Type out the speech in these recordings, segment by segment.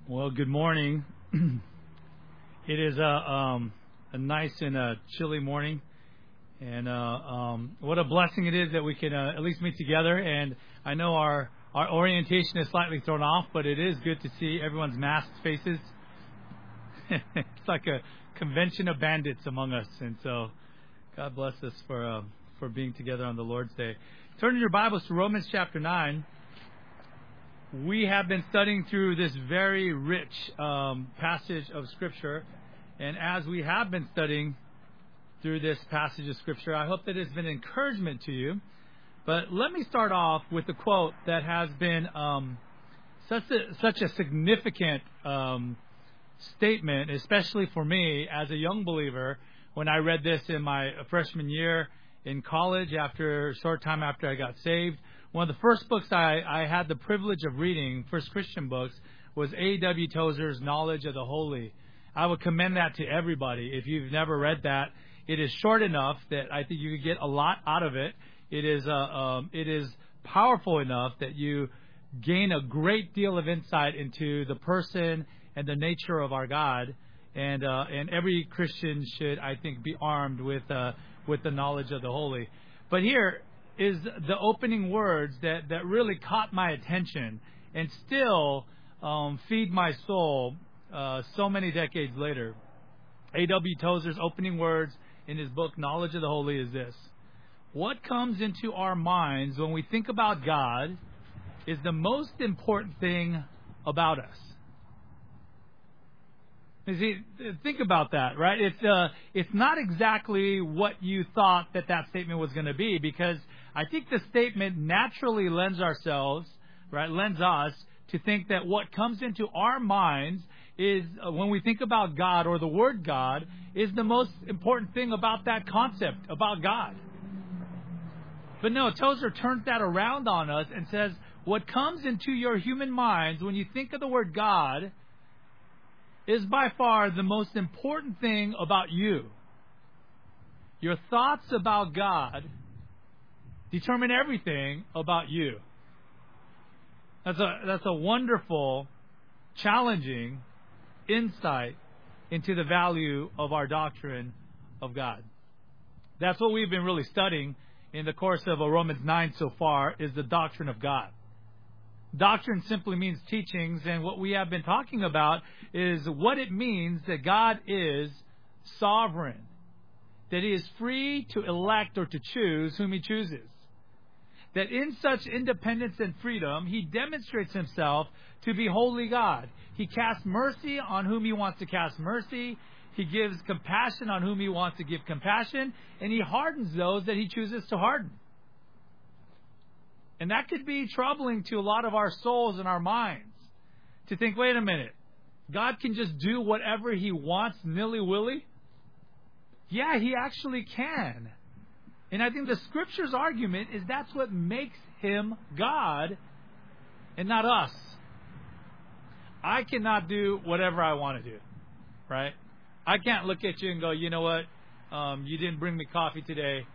Well, good morning. It is a nice and chilly morning, and what a blessing it is that we can at least meet together. And I know our orientation is slightly thrown off, but it is good to see everyone's masked faces. It's like a convention of bandits among us, and so God bless us for being together on the Lord's Day. Turn your Bibles to Romans chapter 9. We have been studying through this very rich passage of Scripture, and as we have been studying through this passage of Scripture, I hope that it's been encouragement to you. But let me start off with a quote that has been such a significant statement, especially for me as a young believer, when I read this in my freshman year in college, after a short time after I got saved. One of the first books I had the privilege of reading, first Christian books, was A.W. Tozer's Knowledge of the Holy. I would commend that to everybody. If you've never read that, it is short enough that I think you could get a lot out of it. It is powerful enough that you gain a great deal of insight into the person and the nature of our God. And every Christian should, I think, be armed with the knowledge of the Holy. But here is the opening words that really caught my attention and still feed my soul so many decades later. A.W. Tozer's opening words in his book, Knowledge of the Holy, is this: what comes into our minds when we think about God is the most important thing about us. You see, think about that, right? It's not exactly what you thought that statement was going to be, because I think the statement naturally lends us to think that what comes into our minds is, when we think about God or the word God, is the most important thing about that concept, about God. But no, Tozer turns that around on us and says, what comes into your human minds when you think of the word God is by far the most important thing about you. Your thoughts about God determine everything about you. That's a wonderful, challenging insight into the value of our doctrine of God. That's what we've been really studying in the course of Romans 9 so far, is the doctrine of God. Doctrine simply means teachings, and what we have been talking about is what it means that God is sovereign, that He is free to elect or to choose whom He chooses, that in such independence and freedom, He demonstrates Himself to be holy God. He casts mercy on whom He wants to cast mercy, He gives compassion on whom He wants to give compassion, and He hardens those that He chooses to harden. And that could be troubling to a lot of our souls and our minds, to think, wait a minute, God can just do whatever He wants nilly-willy? Yeah, He actually can. And I think the Scripture's argument is that's what makes Him God and not us. I cannot do whatever I want to do, right? I can't look at you and go, you know what, you didn't bring me coffee today,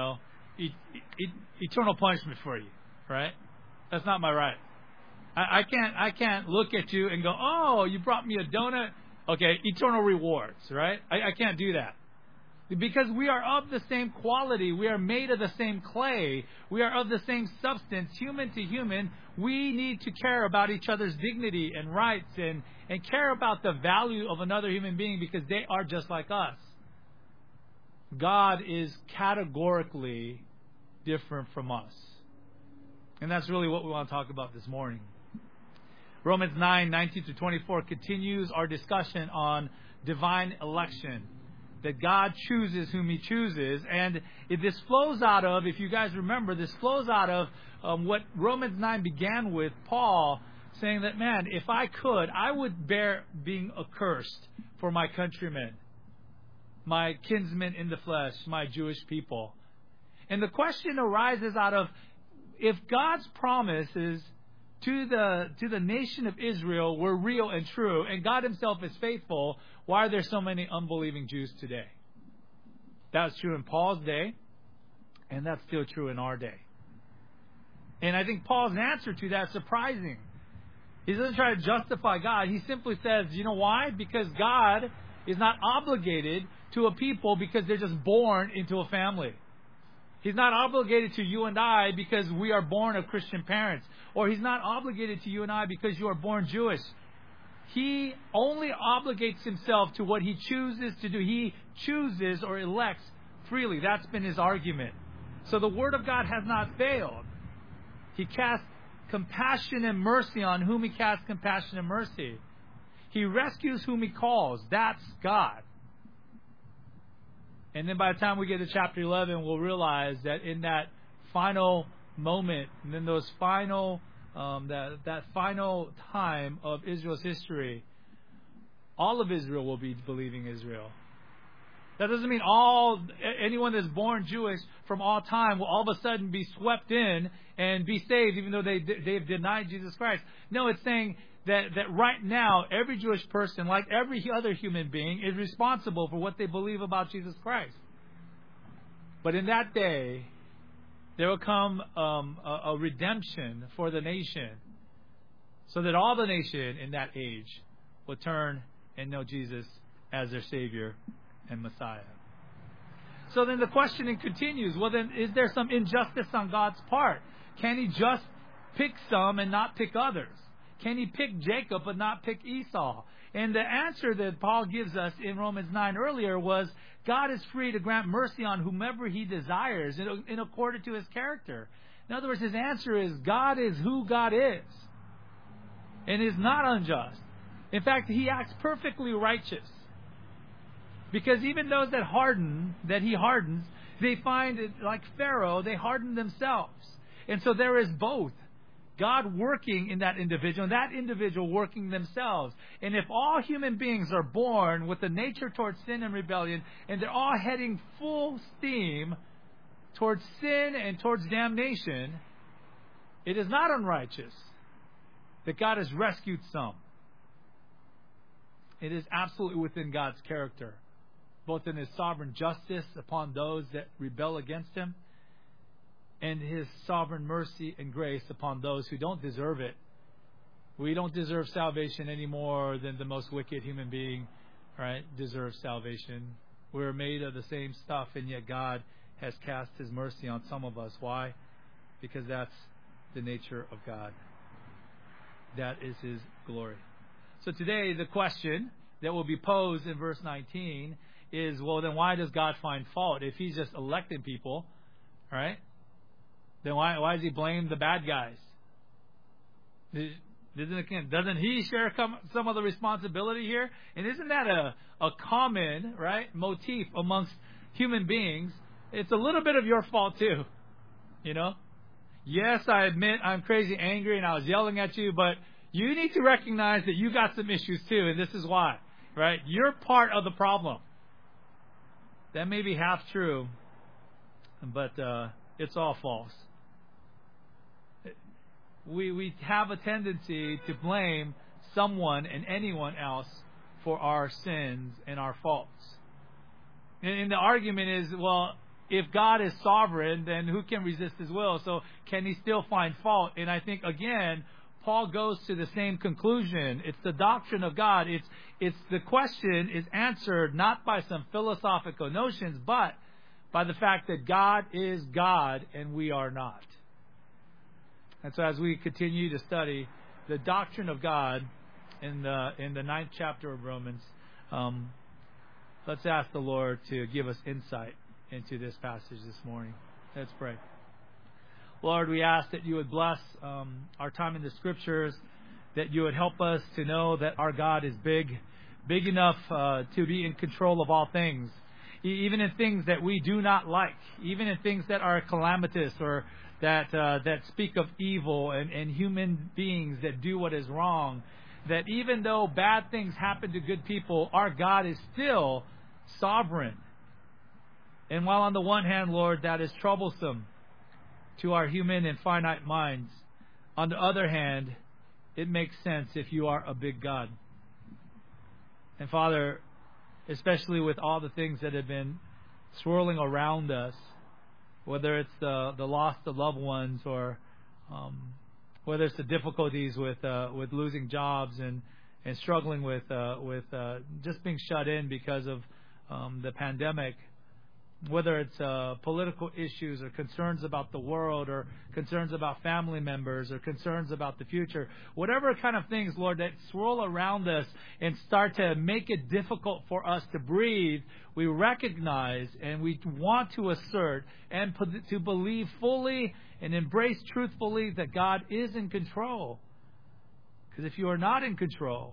eternal punishment for you. Right? That's not my right. I can't look at you and go, oh, you brought me a donut. Okay, eternal rewards, right? I can't do that. Because we are of the same quality. We are made of the same clay. We are of the same substance, human to human. We need to care about each other's dignity and rights and care about the value of another human being, because they are just like us. God is categorically different from us. And that's really what we want to talk about this morning. Romans 9:19-24 continues our discussion on divine election, that God chooses whom He chooses. And this flows out of, if you guys remember, this flows out of what Romans 9 began with, Paul saying that, man, if I could, I would bear being accursed for my countrymen, my kinsmen in the flesh, my Jewish people. And the question arises out of, if God's promises to the nation of Israel were real and true, and God Himself is faithful, why are there so many unbelieving Jews today? That was true in Paul's day, and that's still true in our day. And I think Paul's answer to that is surprising. He doesn't try to justify God. He simply says, you know why? Because God is not obligated to a people because they're just born into a family. He's not obligated to you and I because we are born of Christian parents. Or He's not obligated to you and I because you are born Jewish. He only obligates Himself to what He chooses to do. He chooses or elects freely. That's been His argument. So the Word of God has not failed. He casts compassion and mercy on whom He casts compassion and mercy. He rescues whom He calls. That's God. And then by the time we get to chapter 11, we'll realize that in that final moment, and in those final, that final time of Israel's history, all of Israel will be believing Israel. That doesn't mean anyone that's born Jewish from all time will all of a sudden be swept in and be saved, even though they've denied Jesus Christ. No, it's saying that right now, every Jewish person, like every other human being, is responsible for what they believe about Jesus Christ. But in that day, there will come a redemption for the nation, so that all the nation in that age will turn and know Jesus as their Savior and Messiah. So then the questioning continues. Well, then, is there some injustice on God's part? Can He just pick some and not pick others? Can He pick Jacob but not pick Esau? And the answer that Paul gives us in Romans 9 earlier was, God is free to grant mercy on whomever He desires in accordance to His character. In other words, his answer is, God is who God is and is not unjust. In fact, He acts perfectly righteous. Because even those that He hardens, they find it like Pharaoh, they harden themselves. And so there is both God working in that individual and that individual working themselves. And if all human beings are born with a nature towards sin and rebellion, and they're all heading full steam towards sin and towards damnation, it is not unrighteous that God has rescued some. It is absolutely within God's character, both in His sovereign justice upon those that rebel against Him, and His sovereign mercy and grace upon those who don't deserve it. We don't deserve salvation any more than the most wicked human being, right, deserves salvation. We're made of the same stuff, and yet God has cast His mercy on some of us. Why? Because that's the nature of God. That is His glory. So today, the question that will be posed in verse 19 is, well, then why does God find fault? If He's just electing people, right? Then why does He blame the bad guys? Doesn't He share some of the responsibility here? And isn't that a common, right, motif amongst human beings? It's a little bit of your fault too. You know? Yes, I admit I'm crazy angry and I was yelling at you, but you need to recognize that you got some issues too, and this is why. Right? You're part of the problem. That may be half true, but it's all false. We have a tendency to blame someone and anyone else for our sins and our faults. And the argument is, well, if God is sovereign, then who can resist His will? So can He still find fault? And I think, again, Paul goes to the same conclusion. It's the doctrine of God. It's the question is answered not by some philosophical notions, but by the fact that God is God and we are not. And so as we continue to study the doctrine of God in the 9th chapter of Romans, let's ask the Lord to give us insight into this passage this morning. Let's pray. Lord, we ask that You would bless our time in the Scriptures, that You would help us to know that our God is big enough to be in control of all things, even in things that we do not like, even in things that are calamitous or that speak of evil and human beings that do what is wrong, that even though bad things happen to good people, our God is still sovereign. And while on the one hand, Lord, that is troublesome to our human and finite minds, on the other hand, it makes sense if You are a big God. And Father, especially with all the things that have been swirling around us, whether it's the loss of loved ones or whether it's the difficulties with losing jobs and struggling with just being shut in because of the pandemic, whether it's political issues or concerns about the world or concerns about family members or concerns about the future, whatever kind of things, Lord, that swirl around us and start to make it difficult for us to breathe, we recognize and we want to assert and to believe fully and embrace truthfully that God is in control. Because if you are not in control,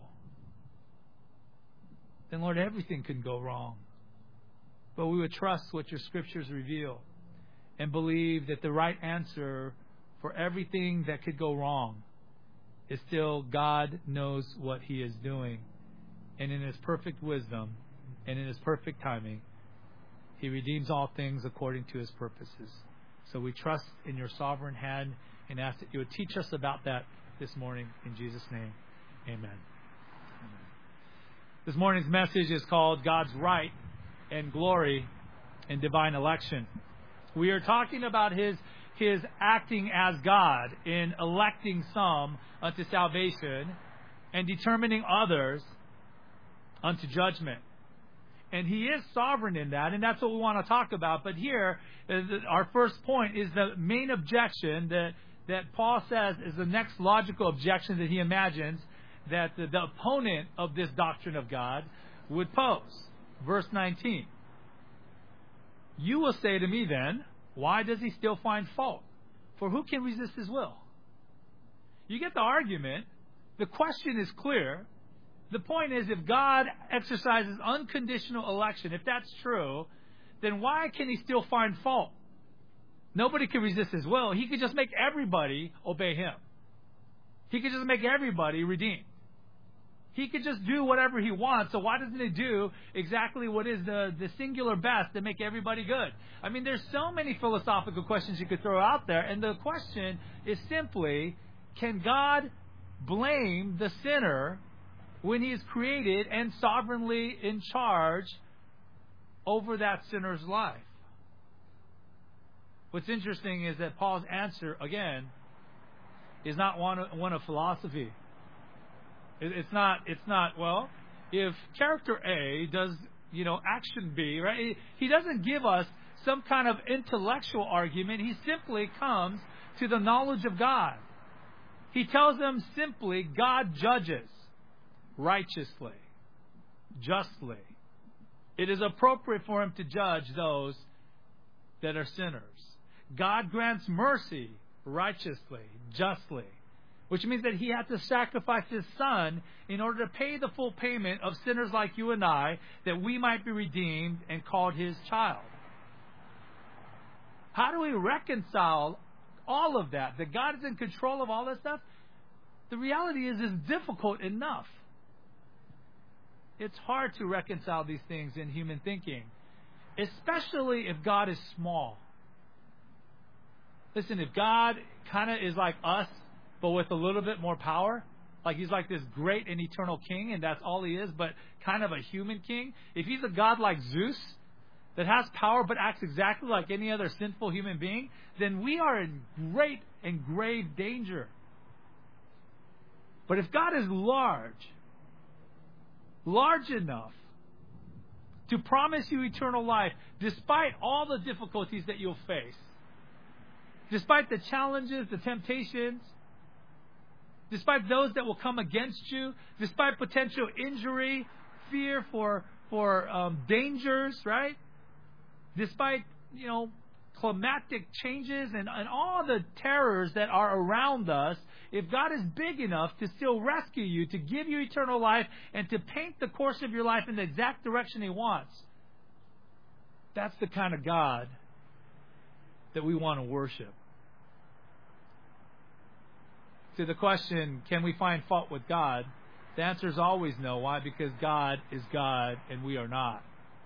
then, Lord, everything can go wrong. But we would trust what your scriptures reveal and believe that the right answer for everything that could go wrong is still God knows what He is doing. And in His perfect wisdom and in His perfect timing, He redeems all things according to His purposes. So we trust in your sovereign hand and ask that you would teach us about that this morning. In Jesus' name, amen. This morning's message is called God's Right and Glory in Divine Election. We are talking about His acting as God in electing some unto salvation and determining others unto judgment. And He is sovereign in that, and that's what we want to talk about. But here, our first point is the main objection that Paul says is the next logical objection that he imagines that the opponent of this doctrine of God would pose. Verse 19. You will say to me then, why does he still find fault? For who can resist his will? You get the argument. The question is clear. The point is, if God exercises unconditional election, if that's true, then why can he still find fault? Nobody can resist his will. He could just make everybody obey him. He could just make everybody redeemed. He could just do whatever he wants, so why doesn't he do exactly what is the singular best to make everybody good? I mean, there's so many philosophical questions you could throw out there, and the question is simply, can God blame the sinner when he is created and sovereignly in charge over that sinner's life? What's interesting is that Paul's answer, again, is not one of philosophy. It's not, well, if character A does, action B, right? He doesn't give us some kind of intellectual argument. He simply comes to the knowledge of God. He tells them simply, God judges righteously, justly. It is appropriate for him to judge those that are sinners. God grants mercy righteously, justly, which means that he had to sacrifice his son in order to pay the full payment of sinners like you and I, that we might be redeemed and called his child. How do we reconcile all of that? That God is in control of all that stuff? The reality is, it's difficult enough. It's hard to reconcile these things in human thinking, especially if God is small. Listen, if God kind of is like us, but with a little bit more power, like he's like this great and eternal king, and that's all he is, but kind of a human king. If he's a god like Zeus, that has power but acts exactly like any other sinful human being, then we are in great and grave danger. But if God is large enough to promise you eternal life, despite all the difficulties that you'll face, despite the challenges, the temptations, despite those that will come against you, despite potential injury, fear for dangers, right? Despite, climatic changes and all the terrors that are around us, if God is big enough to still rescue you, to give you eternal life, and to paint the course of your life in the exact direction he wants, that's the kind of God that we want to worship. To the question, can we find fault with God? The answer is always no. Why? Because God is God and we are not.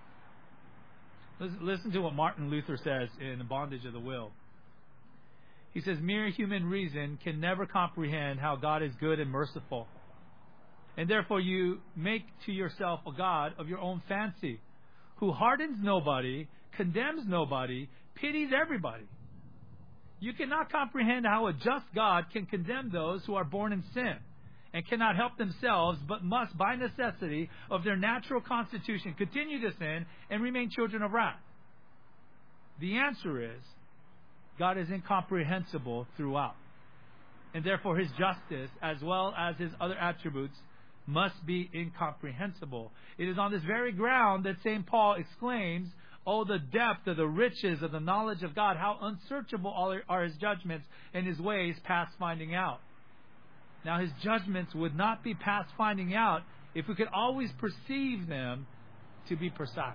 Listen to what Martin Luther says in The Bondage of the Will. He says, mere human reason can never comprehend how God is good and merciful. And therefore you make to yourself a God of your own fancy, who hardens nobody, condemns nobody, pities everybody. You cannot comprehend how a just God can condemn those who are born in sin and cannot help themselves, but must, by necessity of their natural constitution, continue to sin and remain children of wrath. The answer is, God is incomprehensible throughout. And therefore His justice, as well as His other attributes, must be incomprehensible. It is on this very ground that St. Paul exclaims, "Oh, the depth of the riches of the knowledge of God! How unsearchable are His judgments and His ways past finding out." Now, His judgments would not be past finding out if we could always perceive them to be precise.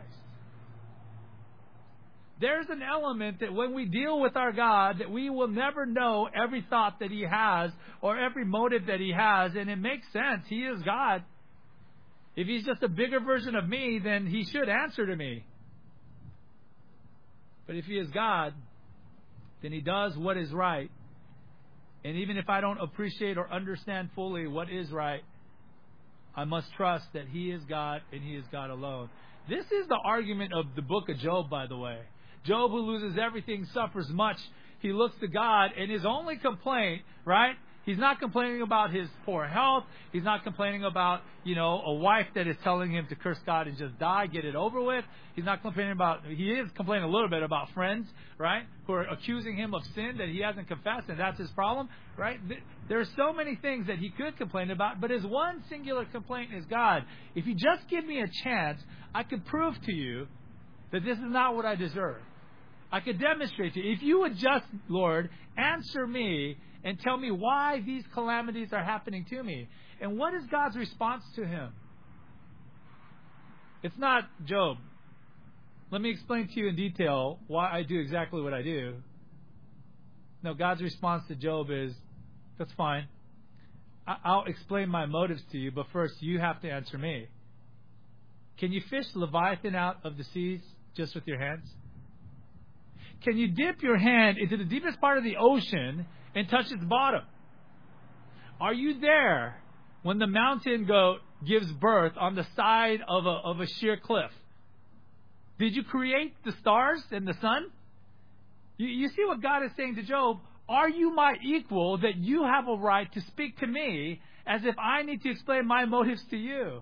There's an element that when we deal with our God, that we will never know every thought that He has or every motive that He has, and it makes sense. He is God. If He's just a bigger version of me, then He should answer to me. But if He is God, then He does what is right. And even if I don't appreciate or understand fully what is right, I must trust that He is God and He is God alone. This is the argument of the book of Job, by the way. Job, who loses everything, suffers much. He looks to God, and his only complaint, right? He's not complaining about his poor health. He's not complaining about, a wife that is telling him to curse God and just die, get it over with. He's not complaining about, he is complaining a little bit about friends, right? Who are accusing him of sin that he hasn't confessed, and that's his problem, right? There are so many things that he could complain about, but his one singular complaint is, God, if you just give me a chance, I could prove to you that this is not what I deserve. I could demonstrate to you. If you would just, Lord, answer me and tell me why these calamities are happening to me. And what is God's response to him? It's not, Job, let me explain to you in detail why I do exactly what I do. No, God's response to Job is, that's fine. I'll explain my motives to you, but first you have to answer me. Can you fish Leviathan out of the seas just with your hands? Can you dip your hand into the deepest part of the ocean and touch its bottom? Are you there when the mountain goat gives birth on the side of a sheer cliff? Did you create the stars and the sun? You see what God is saying to Job? Are you my equal that you have a right to speak to me as if I need to explain my motives to you?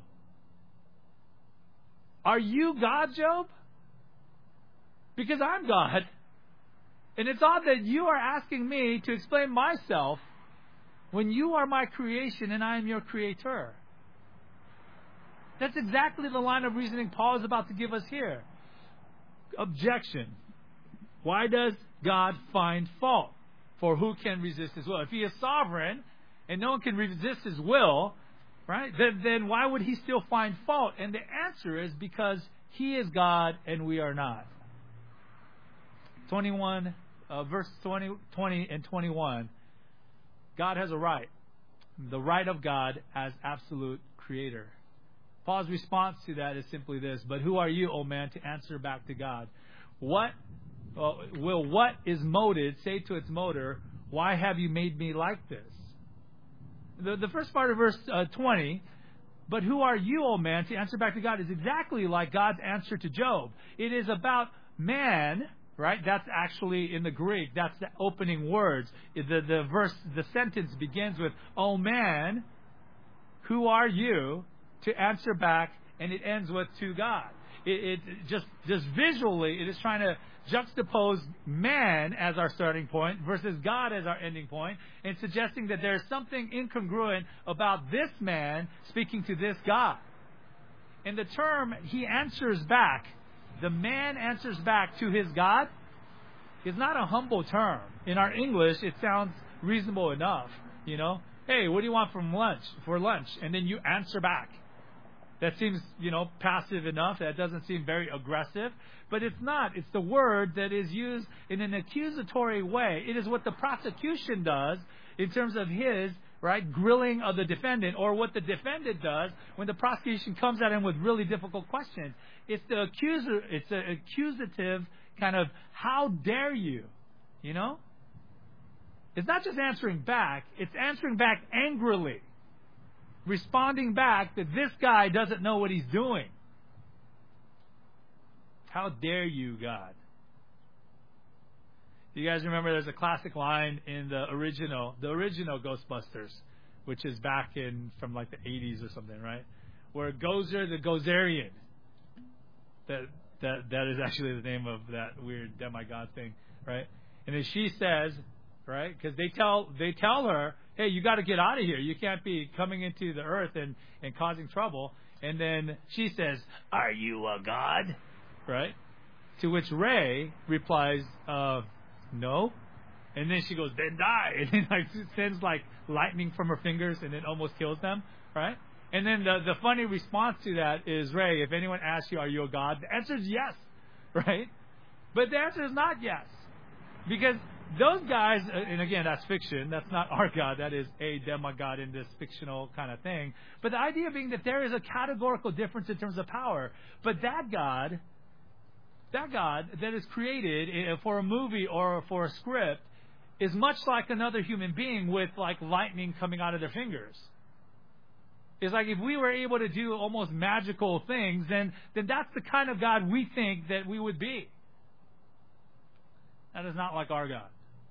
Are you God, Job? Because I'm God. And it's odd that you are asking me to explain myself when you are my creation and I am your creator. That's exactly the line of reasoning Paul is about to give us here. Objection. Why does God find fault? For who can resist His will? If He is sovereign and no one can resist His will, right? Then why would He still find fault? And the answer is because He is God and we are not. 21, verse 20 and 21. God has a right. The right of God as absolute creator. Paul's response to that is simply this: but who are you, O man, to answer back to God? What is moted say to its motor, why have you made me like this? The first part of verse 20, but who are you, O man, to answer back to God, is exactly like God's answer to Job. It is about man, right? That's actually in the Greek. That's the opening words. The sentence begins with, "O man, who are you to answer back?" And it ends with, "to God." It just visually, it is trying to juxtapose man as our starting point versus God as our ending point, and suggesting that there's something incongruent about this man speaking to this God. And the term "he answers back," the man answers back to his God, is not a humble term. In our English, it sounds reasonable enough. Hey, what do you want for lunch? And then you answer back. That seems, passive enough. That doesn't seem very aggressive. But it's not. It's the word that is used in an accusatory way. It is what the prosecution does in terms of his, grilling of the defendant, or what the defendant does when the prosecution comes at him with really difficult questions. It's the accusative kind of, how dare you? It's not just answering back. It's answering back angrily. Responding back that this guy doesn't know what he's doing. How dare you, God? You guys remember there's a classic line in the original Ghostbusters, which is back in from like the 80s or something, right? Where Gozer the Gozerian, that is actually the name of that weird demigod thing, right? And then she says, right, because they tell her, hey, you got to get out of here. You can't be coming into the earth and causing trouble. And then she says, are you a god? Right? To which Ray replies, no. And then she goes, then die. And then like sends like lightning from her fingers and then almost kills them. Right? And then the funny response to that is, Ray, if anyone asks you, are you a god? The answer is yes. Right? But the answer is not yes. Because those guys, and again, that's fiction. That's not our God. That is a demigod in this fictional kind of thing. But the idea being that there is a categorical difference in terms of power. But that God that is created for a movie or for a script is much like another human being with like lightning coming out of their fingers. It's like if we were able to do almost magical things, then that's the kind of God we think that we would be. That is not like our God.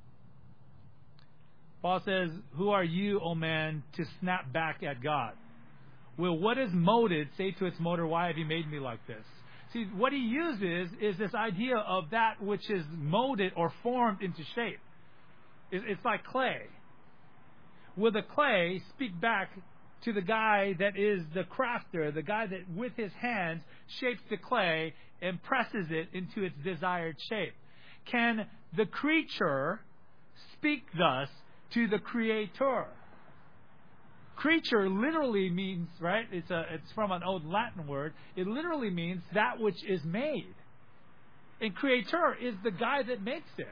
Paul says, who are you, O man, to snap back at God? Will what is molded say to its molder, why have you made me like this? See, what he uses is this idea of that which is molded or formed into shape. It's like clay. Will the clay speak back to the guy that is the crafter, the guy that with his hands shapes the clay and presses it into its desired shape? Can the creature speak thus to the creator? Creature literally means, right? It's from an old Latin word. It literally means that which is made. And creator is the guy that makes it.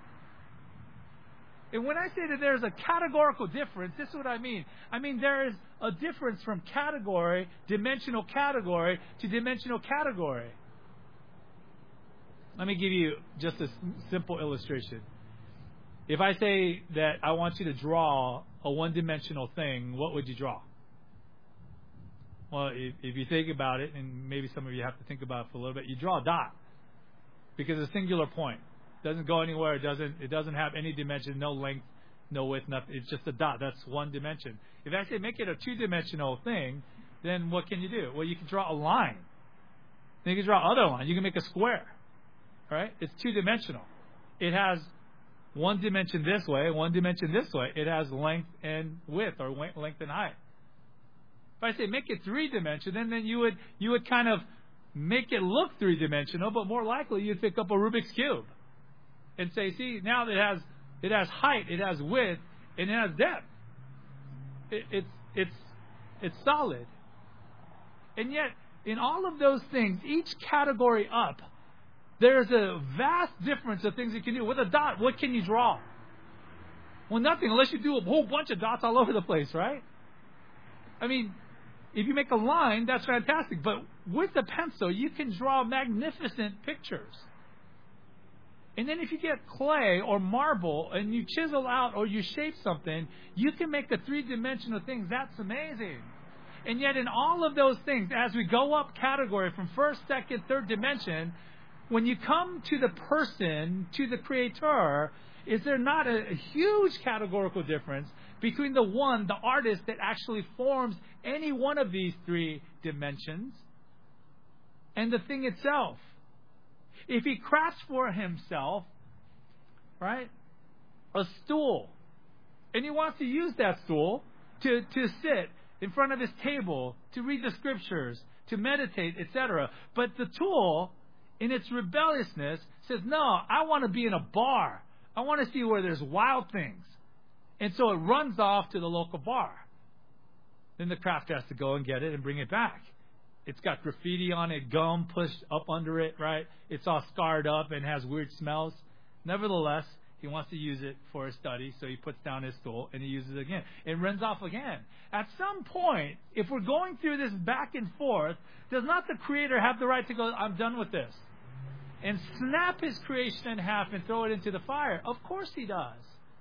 And when I say that there's a categorical difference, this is what I mean. I mean there is a difference from category, dimensional category, to dimensional category. Let me give you just a simple illustration. If I say that I want you to draw a one-dimensional thing, what would you draw? Well, if you think about it, and maybe some of you have to think about it for a little bit, you draw a dot. Because it's a singular point. It doesn't go anywhere. It doesn't have any dimension, no length, no width, nothing. It's just a dot. That's one dimension. If I say make it a two-dimensional thing, then what can you do? Well, you can draw a line. Then you can draw other line. You can make a square. Right? It's two-dimensional. It has one dimension this way, one dimension this way. It has length and width, or length and height. If I say make it three-dimensional, then you would kind of make it look three-dimensional, but more likely you'd pick up a Rubik's Cube and say, see, now it has height, it has width, and it has depth. It's solid. And yet, in all of those things, each category up, there's a vast difference of things you can do. With a dot, what can you draw? Well, nothing, unless you do a whole bunch of dots all over the place, right? I mean, if you make a line, that's fantastic. But with a pencil, you can draw magnificent pictures. And then if you get clay or marble and you chisel out or you shape something, you can make the three-dimensional things. That's amazing. And yet in all of those things, as we go up category from first, second, third dimension, when you come to the person, to the creator, is there not a huge categorical difference between the artist that actually forms any one of these three dimensions, and the thing itself? If he crafts for himself, right, a stool, and he wants to use that stool to sit in front of his table, to read the scriptures, to meditate, etc., but the tool, in its rebelliousness, says, no, I want to be in a bar. I want to see where there's wild things. And so it runs off to the local bar. Then the crafter has to go and get it and bring it back. It's got graffiti on it, gum pushed up under it, right? It's all scarred up and has weird smells. Nevertheless, he wants to use it for his study, so he puts down his stool and he uses it again. It runs off again. At some point, if we're going through this back and forth, does not the Creator have the right to go, I'm done with this, and snap his creation in half and throw it into the fire? Of course he does.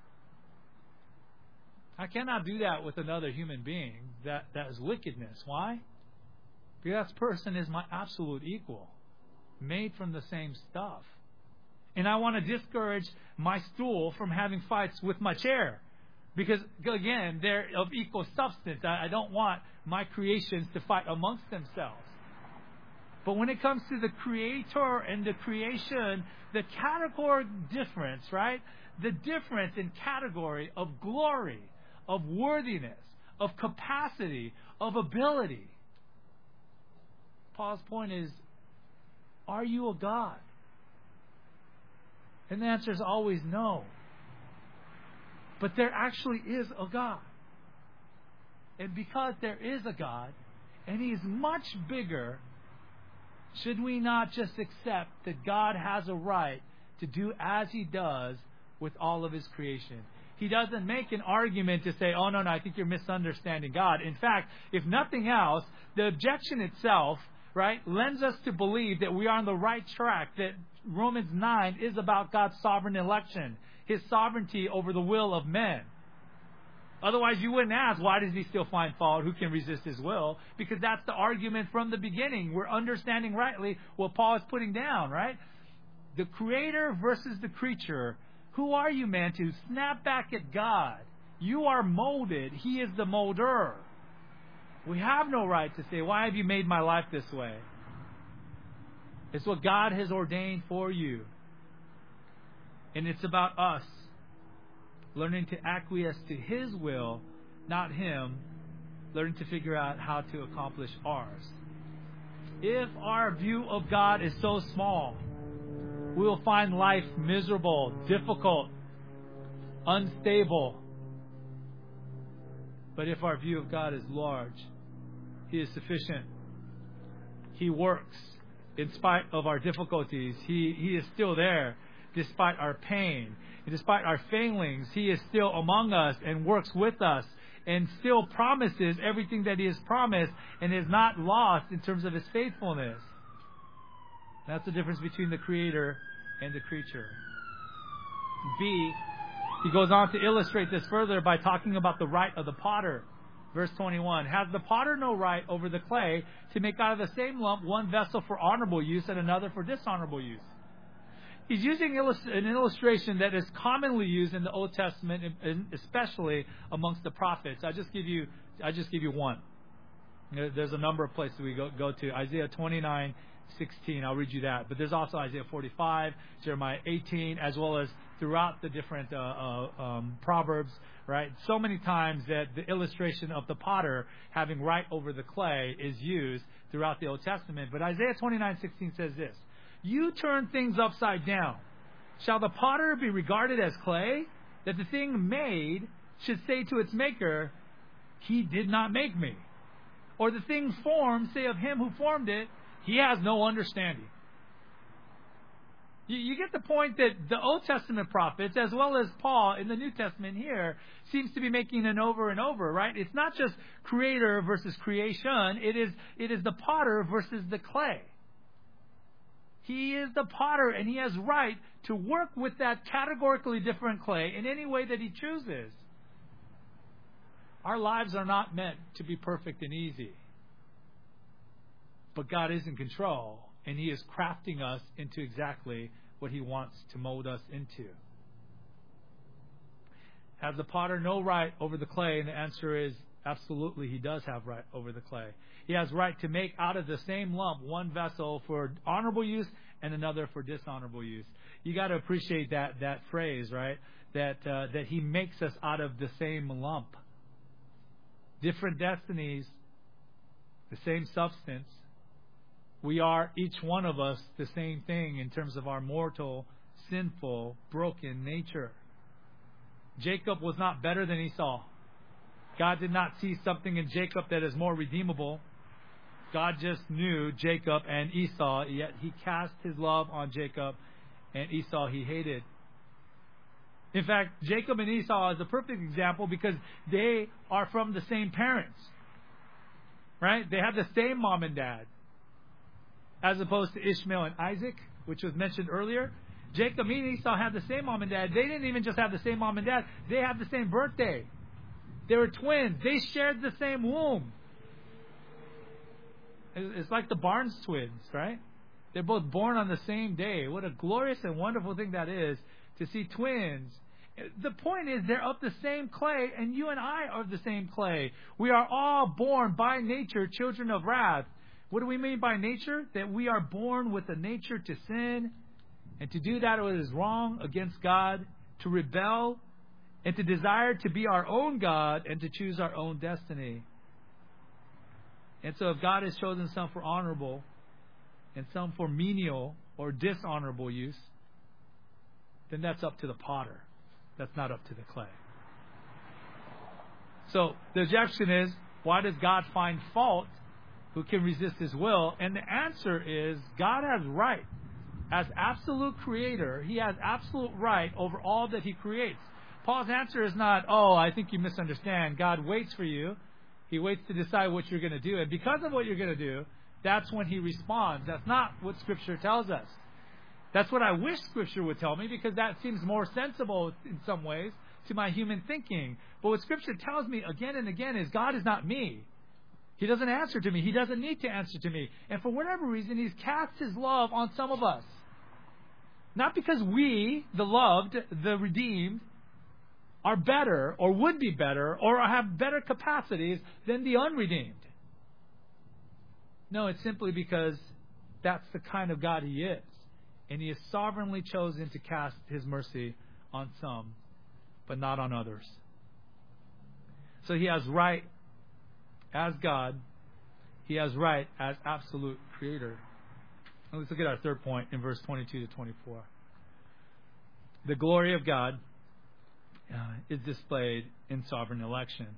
I cannot do that with another human being. That is wickedness. Why? Because that person is my absolute equal, made from the same stuff. And I want to discourage my stool from having fights with my chair. Because, again, they're of equal substance. I don't want my creations to fight amongst themselves. But when it comes to the Creator and the creation, the category difference, right? The difference in category of glory, of worthiness, of capacity, of ability. Paul's point is, are you a God? And the answer is always no. But there actually is a God. And because there is a God, and He is much bigger, should we not just accept that God has a right to do as He does with all of His creation? He doesn't make an argument to say, oh, no, I think you're misunderstanding God. In fact, if nothing else, the objection itself, right, lends us to believe that we are on the right track, that Romans 9 is about God's sovereign election, His sovereignty over the will of men. Otherwise, you wouldn't ask, why does He still find fault? Who can resist His will? Because that's the argument from the beginning. We're understanding rightly what Paul is putting down, right? The Creator versus the creature. Who are you, man, to snap back at God? You are molded. He is the molder. We have no right to say, why have you made my life this way? It's what God has ordained for you. And it's about us learning to acquiesce to His will, not Him, learning to figure out how to accomplish ours. If our view of God is so small, we will find life miserable, difficult, unstable. But if our view of God is large, He is sufficient. He works in spite of our difficulties. He is still there despite our pain. And despite our failings, He is still among us and works with us and still promises everything that He has promised and is not lost in terms of His faithfulness. That's the difference between the Creator and the creature. B, he goes on to illustrate this further by talking about the right of the potter. Verse 21, has the potter no right over the clay to make out of the same lump one vessel for honorable use and another for dishonorable use? He's using an illustration that is commonly used in the Old Testament, especially amongst the prophets. I just give you one. There's a number of places we go to. Isaiah 29:16. I'll read you that. But there's also Isaiah 45, Jeremiah 18, as well as throughout the different Proverbs, right? So many times that the illustration of the potter having right over the clay is used throughout the Old Testament. But Isaiah 29:16 says this, you turn things upside down. Shall the potter be regarded as clay, that the thing made should say to its maker, He did not make me? Or the thing formed say of Him who formed it, He has no understanding. You get the point that the Old Testament prophets, as well as Paul in the New Testament here, seems to be making it over and over, right? It's not just creator versus creation. It is the potter versus the clay. He is the potter, and He has right to work with that categorically different clay in any way that He chooses. Our lives are not meant to be perfect and easy. But God is in control, and He is crafting us into exactly what He wants to mold us into. Has the potter no right over the clay? And the answer is absolutely, he does have right over the clay. He has right to make out of the same lump one vessel for honorable use and another for dishonorable use. You got to appreciate that phrase, right? That He makes us out of the same lump. Different destinies, the same substance. We are, each one of us, the same thing in terms of our mortal, sinful, broken nature. Jacob was not better than Esau. God did not see something in Jacob that is more redeemable. God just knew Jacob and Esau, yet He cast His love on Jacob, and Esau He hated. In fact, Jacob and Esau is a perfect example because they are from the same parents. Right? They have the same mom and dad. As opposed to Ishmael and Isaac, which was mentioned earlier. Jacob and Esau had the same mom and dad. They didn't even just have the same mom and dad. They had the same birthday. They were twins. They shared the same womb. It's like the Barnes twins, right? They're both born on the same day. What a glorious and wonderful thing that is to see twins. The point is they're of the same clay, and you and I are of the same clay. We are all born by nature children of wrath. What do we mean by nature? That we are born with a nature to sin and to do that what is wrong against God, to rebel, and to desire to be our own God and to choose our own destiny. And so if God has chosen some for honorable and some for menial or dishonorable use, then that's up to the potter. That's not up to the clay. So the objection is, why does God find fault who can resist His will? And the answer is, God has right. As absolute creator, He has absolute right over all that He creates. Paul's answer is not, I think you misunderstand. God waits for you. He waits to decide what you're going to do. And because of what you're going to do, that's when He responds. That's not what Scripture tells us. That's what I wish Scripture would tell me, because that seems more sensible in some ways to my human thinking. But what Scripture tells me again and again is God is not me. He doesn't answer to me. He doesn't need to answer to me. And for whatever reason, He's cast His love on some of us. Not because we, the loved, the redeemed, are better or would be better or have better capacities than the unredeemed. No, it's simply because that's the kind of God He is. And He has sovereignly chosen to cast His mercy on some, but not on others. So He has right as God. He has right as absolute creator. And let's look at our third point in verse 22 to 24. The glory of God is displayed in sovereign election.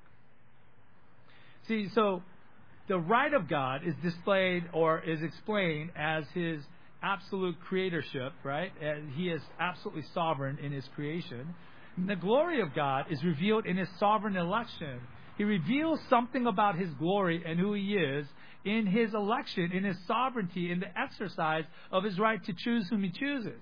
See, so the right of God is displayed or is explained as His absolute creatorship, right? He is absolutely sovereign in His creation. And the glory of God is revealed in His sovereign election. He reveals something about His glory and who He is in His election, in His sovereignty, in the exercise of His right to choose whom He chooses.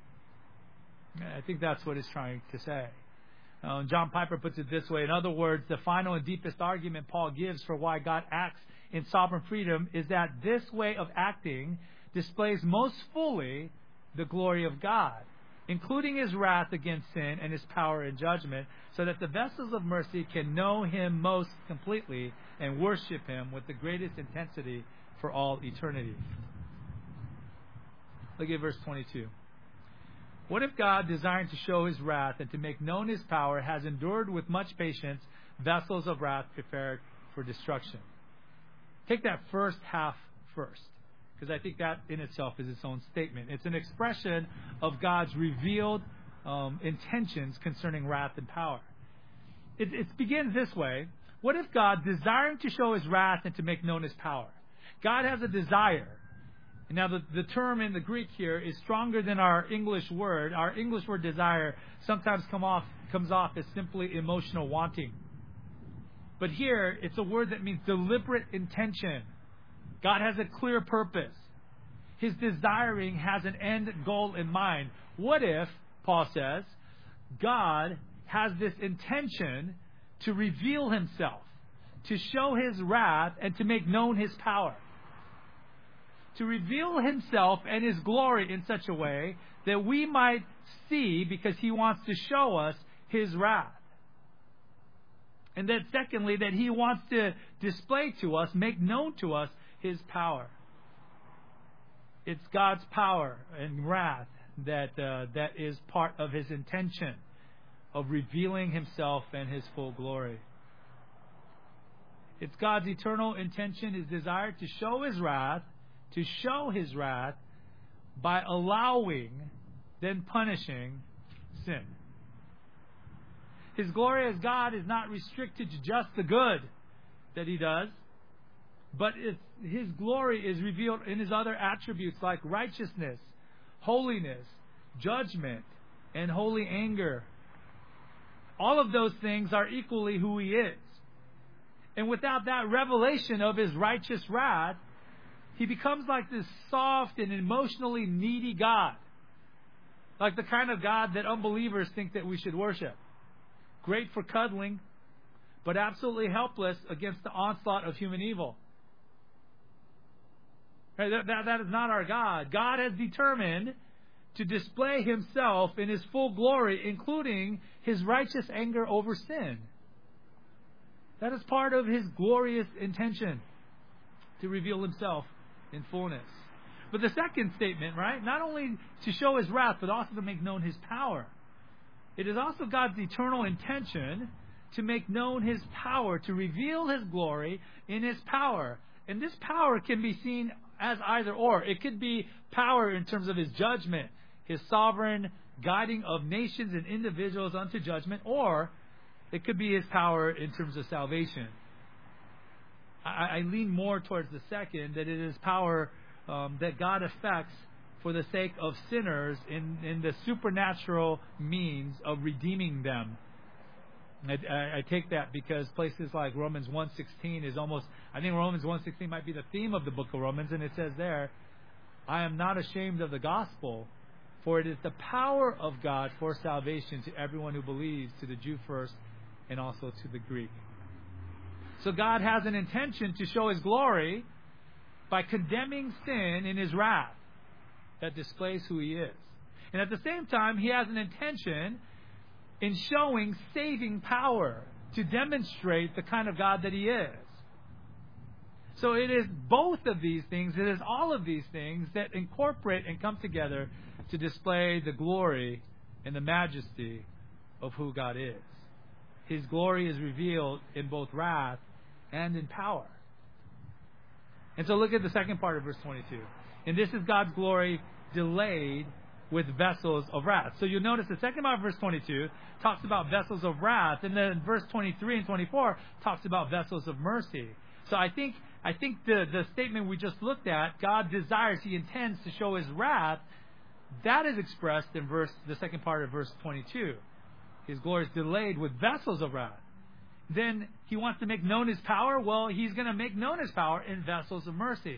I think that's what He's trying to say. John Piper puts it this way. In other words, the final and deepest argument Paul gives for why God acts in sovereign freedom is that this way of acting displays most fully the glory of God, including His wrath against sin and His power and judgment, so that the vessels of mercy can know Him most completely and worship Him with the greatest intensity for all eternity. Look at verse 22. What if God, desiring to show His wrath and to make known His power, has endured with much patience vessels of wrath prepared for destruction? Take that first half first, because I think that in itself is its own statement. It's an expression of God's revealed intentions concerning wrath and power. It begins this way. What if God, desiring to show His wrath and to make known His power? God has a desire. And now the term in the Greek here is stronger than our English word. Our English word desire sometimes comes off as simply emotional wanting. But here, it's a word that means deliberate intention. God has a clear purpose. His desiring has an end goal in mind. What if, Paul says, God has this intention to reveal Himself, to show His wrath, and to make known His power? To reveal Himself and His glory in such a way that we might see, because He wants to show us His wrath. And then secondly, that He wants to display to us, make known to us, His power. It's God's power and wrath that is part of His intention of revealing Himself and His full glory. It's God's eternal intention, His desire to show His wrath, by allowing, then punishing sin. His glory as God is not restricted to just the good that He does, but His glory is revealed in His other attributes like righteousness, holiness, judgment, and holy anger. All of those things are equally who He is. And without that revelation of His righteous wrath, He becomes like this soft and emotionally needy God. Like the kind of God that unbelievers think that we should worship. Great for cuddling, but absolutely helpless against the onslaught of human evil. Right? That is not our God. God has determined to display Himself in His full glory, including His righteous anger over sin. That is part of His glorious intention, to reveal Himself in fullness. But the second statement, right, not only to show His wrath, but also to make known His power. It is also God's eternal intention to make known His power, to reveal His glory in His power. And this power can be seen as either or. It could be power in terms of His judgment, His sovereign guiding of nations and individuals unto judgment, or it could be His power in terms of salvation. I lean more towards the second, that it is power that God effects for the sake of sinners in the supernatural means of redeeming them. I take that because places like Romans 1:16 is almost, I think Romans 1:16 might be the theme of the book of Romans, and it says there, I am not ashamed of the gospel, for it is the power of God for salvation to everyone who believes, to the Jew first and also to the Greek. So God has an intention to show His glory by condemning sin in His wrath that displays who He is. And at the same time, He has an intention in showing saving power to demonstrate the kind of God that He is. So it is both of these things, it is all of these things that incorporate and come together to display the glory and the majesty of who God is. His glory is revealed in both wrath and in power. And so look at the second part of verse 22. And this is God's glory delayed with vessels of wrath. So you'll notice the second part of verse 22 talks about vessels of wrath, and then verse 23 and 24 talks about vessels of mercy. So I think the statement we just looked at, God desires, He intends to show His wrath, that is expressed in the second part of verse 22. His glory is delayed with vessels of wrath. Then He wants to make known His power. Well, He's going to make known His power in vessels of mercy.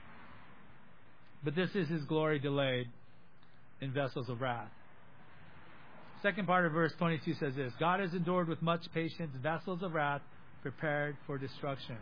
But this is His glory delayed in vessels of wrath. Second part of verse 22 says this: God has endured with much patience vessels of wrath prepared for destruction.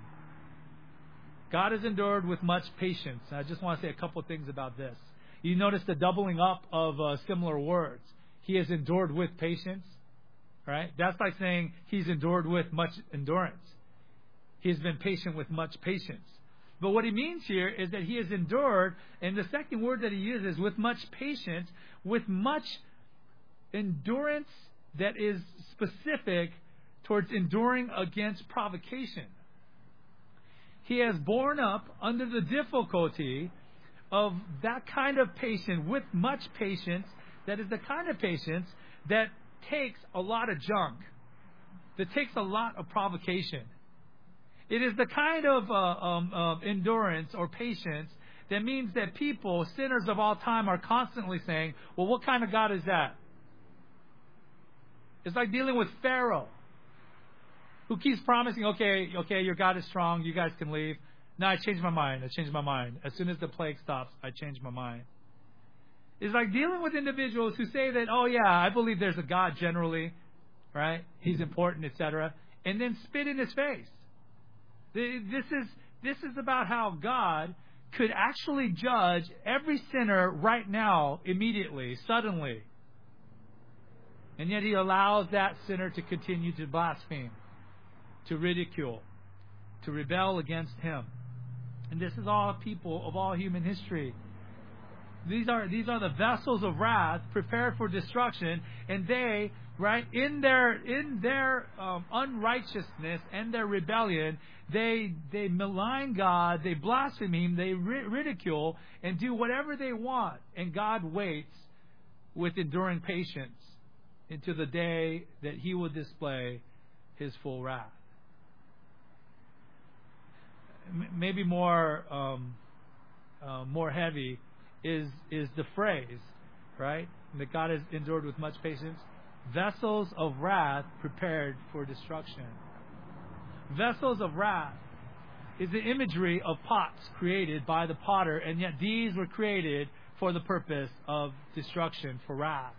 God has endured with much patience. I just want to say a couple things about this. You notice the doubling up of similar words. He has endured with patience. Right? That's like saying He's endured with much endurance. He's been patient with much patience. But what He means here is that He has endured, and the second word that He uses, with much patience, with much endurance that is specific towards enduring against provocation. He has borne up under the difficulty of that kind of patience, with much patience, that is the kind of patience that takes a lot of junk, that takes a lot of provocation. It is the kind of endurance or patience that means that people, sinners of all time, are constantly saying, well, what kind of God is that? It's like dealing with Pharaoh, who keeps promising, okay, your God is strong, you guys can leave. No, I changed my mind. As soon as the plague stops, I change my mind. It's like dealing with individuals who say that, oh yeah, I believe there's a God generally, right? He's important, etc., and then spit in His face. This is about how God could actually judge every sinner right now, immediately, suddenly. And yet He allows that sinner to continue to blaspheme, to ridicule, to rebel against Him. And this is all people of all human history. These are the vessels of wrath prepared for destruction, and they, right, in their unrighteousness and their rebellion, they malign God, they blaspheme Him, they ridicule and do whatever they want, and God waits with enduring patience until the day that He will display His full wrath. Maybe more heavy is the phrase, right, that God has endured with much patience, vessels of wrath prepared for destruction. Vessels of wrath is the imagery of pots created by the potter, and yet these were created for the purpose of destruction, for wrath.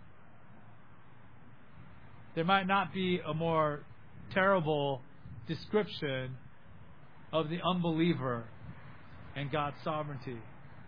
There might not be a more terrible description of the unbeliever and God's sovereignty.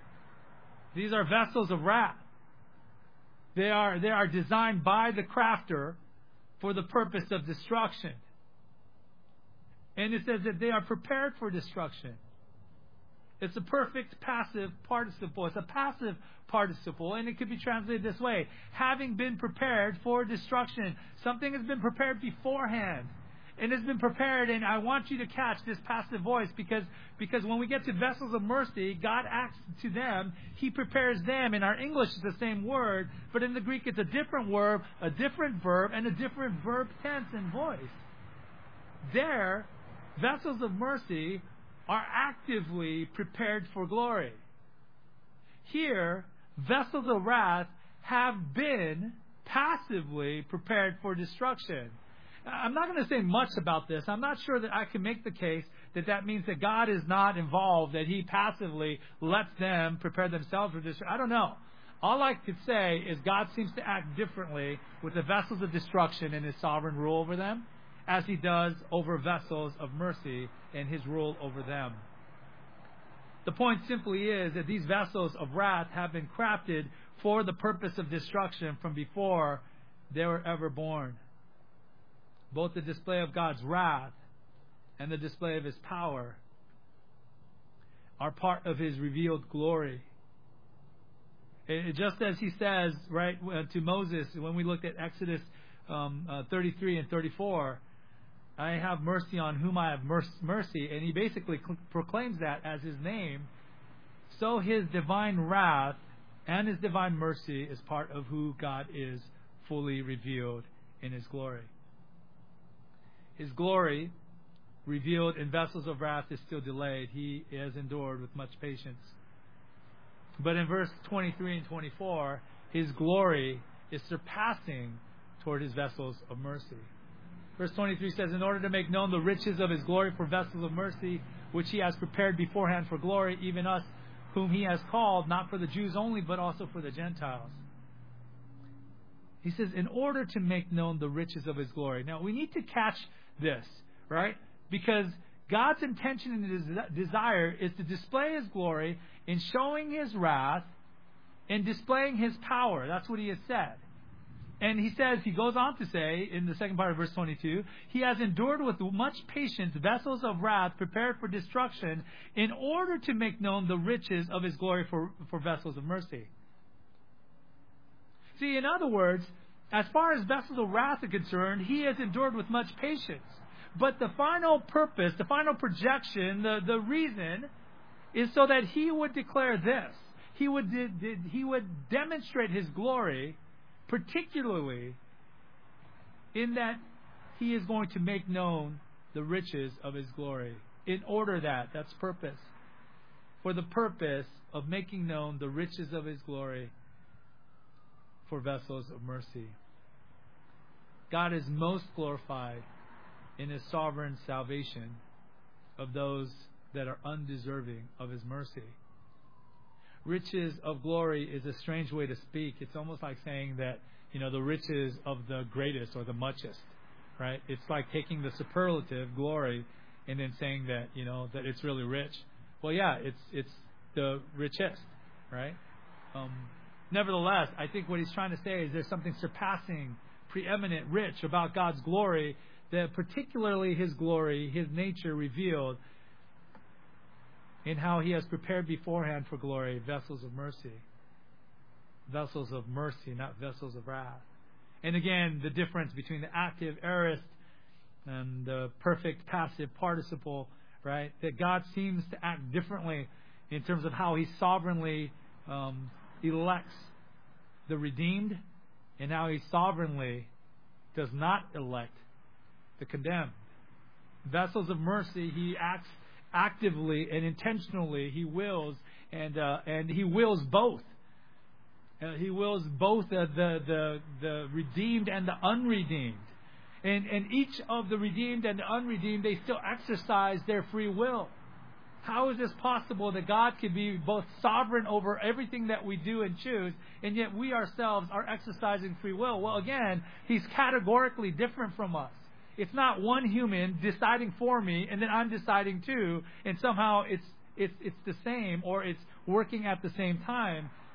These are vessels of wrath. They are designed by the crafter for the purpose of destruction. And it says that they are prepared for destruction. It's a perfect passive participle. It's a passive participle, and it could be translated this way: having been prepared for destruction. Something has been prepared beforehand. And it's been prepared, and I want you to catch this passive voice because when we get to vessels of mercy, God acts to them. He prepares them. In our English, it's the same word, but in the Greek, it's a different word, a different verb, and a different verb tense and voice. There, vessels of mercy are actively prepared for glory. Here, vessels of wrath have been passively prepared for destruction. I'm not going to say much about this. I'm not sure that I can make the case that means that God is not involved, that He passively lets them prepare themselves for destruction. I don't know. All I could say is God seems to act differently with the vessels of destruction in His sovereign rule over them as He does over vessels of mercy and His rule over them. The point simply is that these vessels of wrath have been crafted for the purpose of destruction from before they were ever born. Both the display of God's wrath and the display of His power are part of His revealed glory. Just as He says, right, to Moses, when we looked at Exodus 33 and 34, I have mercy on whom I have mercy, and He basically proclaims that as His name. So His divine wrath and His divine mercy is part of who God is, fully revealed in His glory. His glory, revealed in vessels of wrath, is still delayed. He has endured with much patience. But in verse 23 and 24, His glory is surpassing toward His vessels of mercy. Verse 23 says, in order to make known the riches of His glory for vessels of mercy, which He has prepared beforehand for glory, even us whom He has called, not for the Jews only, but also for the Gentiles. He says, in order to make known the riches of His glory. Now, we need to catch this, right? Because God's intention and His desire is to display His glory in showing His wrath and displaying His power. That's what He has said. And He goes on to say, in the second part of verse 22, He has endured with much patience vessels of wrath prepared for destruction in order to make known the riches of His glory for vessels of mercy. See, in other words, as far as vessels of wrath are concerned, He has endured with much patience. But the final purpose, the final projection, the reason is so that He would declare this. He would demonstrate His glory, particularly in that He is going to make known the riches of His glory. In order that's purpose. For the purpose of making known the riches of His glory for vessels of mercy. God is most glorified in His sovereign salvation of those that are undeserving of His mercy. Riches of glory is a strange way to speak. It's almost like saying that, the riches of the greatest or the muchest, right? It's like taking the superlative glory and then saying that, that it's really rich. Well, yeah, it's the richest, right? Nevertheless, I think what He's trying to say is there's something surpassing, preeminent, rich about God's glory, that particularly His glory, His nature revealed in how He has prepared beforehand for glory vessels of mercy. Vessels of mercy, not vessels of wrath. And again, the difference between the active aorist and the perfect passive participle, right? That God seems to act differently in terms of how He sovereignly elects the redeemed, and how He sovereignly does not elect the condemned. Vessels of mercy, He acts actively and intentionally. He wills, and He wills both. He wills both the redeemed and the unredeemed. And each of the redeemed and the unredeemed, they still exercise their free will. How is this possible that God can be both sovereign over everything that we do and choose, and yet we ourselves are exercising free will? Well, again, He's categorically different from us. It's not one human deciding for me and then I'm deciding too, and somehow it's the same, or it's working at the same time.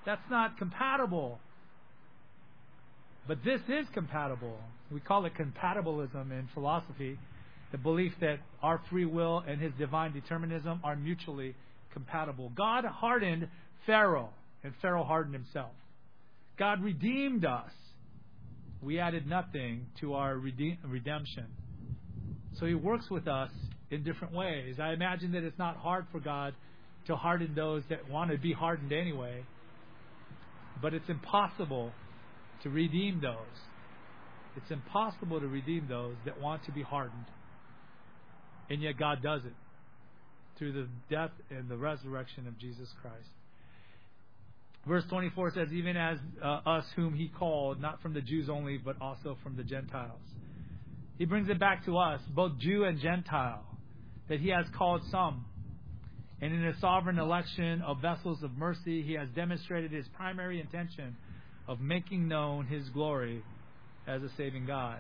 That's not compatible. But this is compatible. We call it compatibilism in philosophy, the belief that our free will and His divine determinism are mutually compatible. God hardened Pharaoh, and Pharaoh hardened himself. God redeemed us. We added nothing to our redemption. So He works with us in different ways. I imagine that it's not hard for God to harden those that want to be hardened anyway. But it's impossible to redeem those. It's impossible to redeem those that want to be hardened. And yet God does it through the death and the resurrection of Jesus Christ. Verse 24 says, even as us whom He called, not from the Jews only, but also from the Gentiles. He brings it back to us, both Jew and Gentile, that He has called some. And in His sovereign election of vessels of mercy, He has demonstrated His primary intention of making known His glory as a saving God.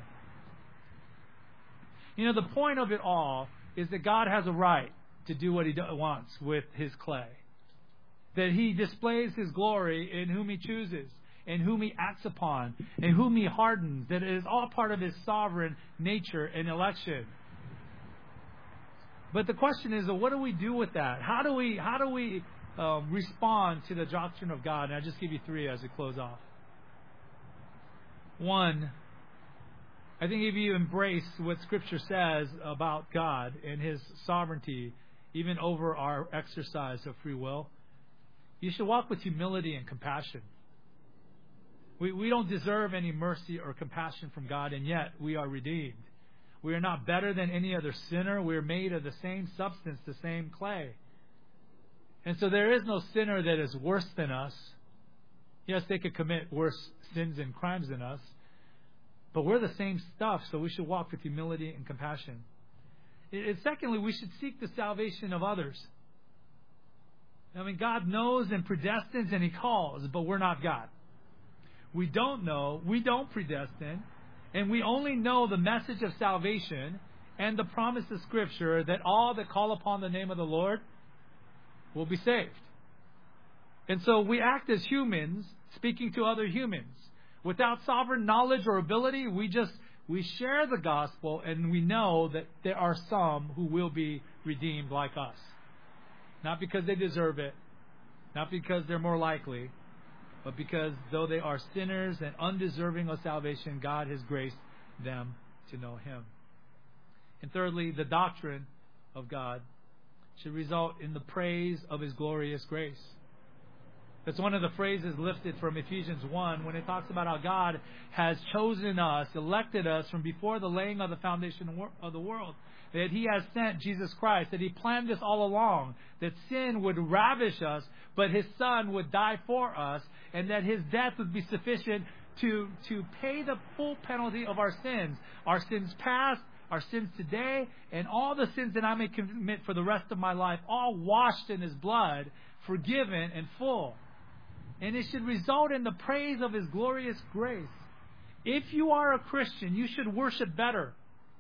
You know, the point of it all is that God has a right to do what He wants with His clay. That He displays His glory in whom He chooses, in whom He acts upon, in whom He hardens. That it is all part of His sovereign nature and election. But the question is, what do we do with that? How do we respond to the doctrine of God? And I'll just give you three as we close off. One, I think if you embrace what Scripture says about God and His sovereignty, even over our exercise of free will, you should walk with humility and compassion. We don't deserve any mercy or compassion from God, and yet we are redeemed. We are not better than any other sinner. We are made of the same substance, the same clay. And so there is no sinner that is worse than us. Yes, they could commit worse sins and crimes than us. But we're the same stuff, so we should walk with humility and compassion. Secondly, we should seek the salvation of others. I mean, God knows and predestines and He calls, but we're not God. We don't know, we don't predestine, and we only know the message of salvation and the promise of Scripture that all that call upon the name of the Lord will be saved. And so we act as humans, speaking to other humans. Without sovereign knowledge or ability, we share the gospel, and we know that there are some who will be redeemed like us. Not because they deserve it, not because they're more likely, but because though they are sinners and undeserving of salvation, God has graced them to know Him. And thirdly, the doctrine of God should result in the praise of His glorious grace. That's one of the phrases lifted from Ephesians 1 when it talks about how God has chosen us, elected us from before the laying of the foundation of the world. That He has sent Jesus Christ, that He planned this all along, that sin would ravish us, but His Son would die for us, and that His death would be sufficient to pay the full penalty of our sins past, our sins today, and all the sins that I may commit for the rest of my life, all washed in His blood, forgiven and full. And it should result in the praise of His glorious grace. If you are a Christian, you should worship better.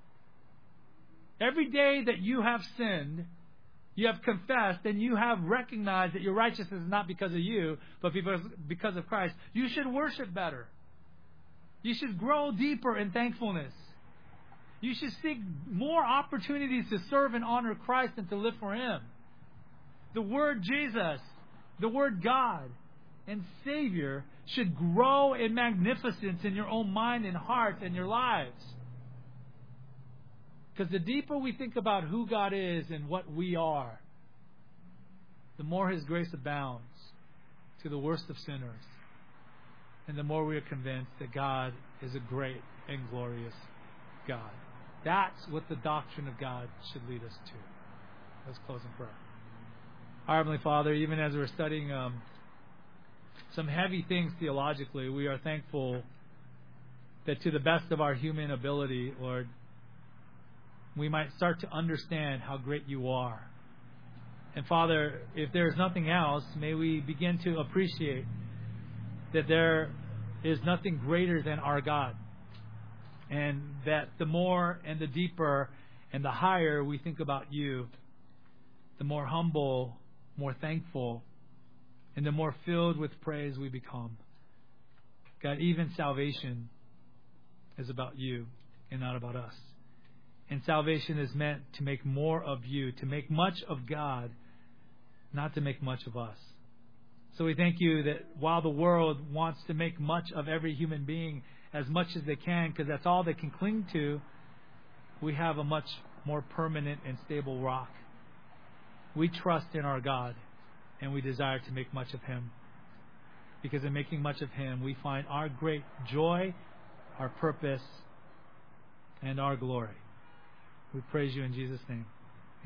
Every day that you have sinned, you have confessed, and you have recognized that your righteousness is not because of you, but because of Christ, you should worship better. You should grow deeper in thankfulness. You should seek more opportunities to serve and honor Christ and to live for Him. The word Jesus, the word God and Savior should grow in magnificence in your own mind and heart and your lives. Because the deeper we think about who God is and what we are, the more His grace abounds to the worst of sinners. And the more we are convinced that God is a great and glorious God. That's what the doctrine of God should lead us to. Let's close in prayer. Our Heavenly Father, even as we're studying some heavy things theologically, we are thankful that to the best of our human ability, Lord, we might start to understand how great You are. And Father, if there is nothing else, may we begin to appreciate that there is nothing greater than our God. And that the more and the deeper and the higher we think about You, the more humble, more thankful, And the more filled with praise we become. God, even salvation is about you and not about us. And salvation is meant to make more of you, to make much of God, not to make much of us. So we thank you that while the world wants to make much of every human being as much as they can, because that's all they can cling to, we have a much more permanent and stable rock. We trust in our God, and we desire to make much of Him. Because in making much of Him, we find our great joy, our purpose, and our glory. We praise you in Jesus' name.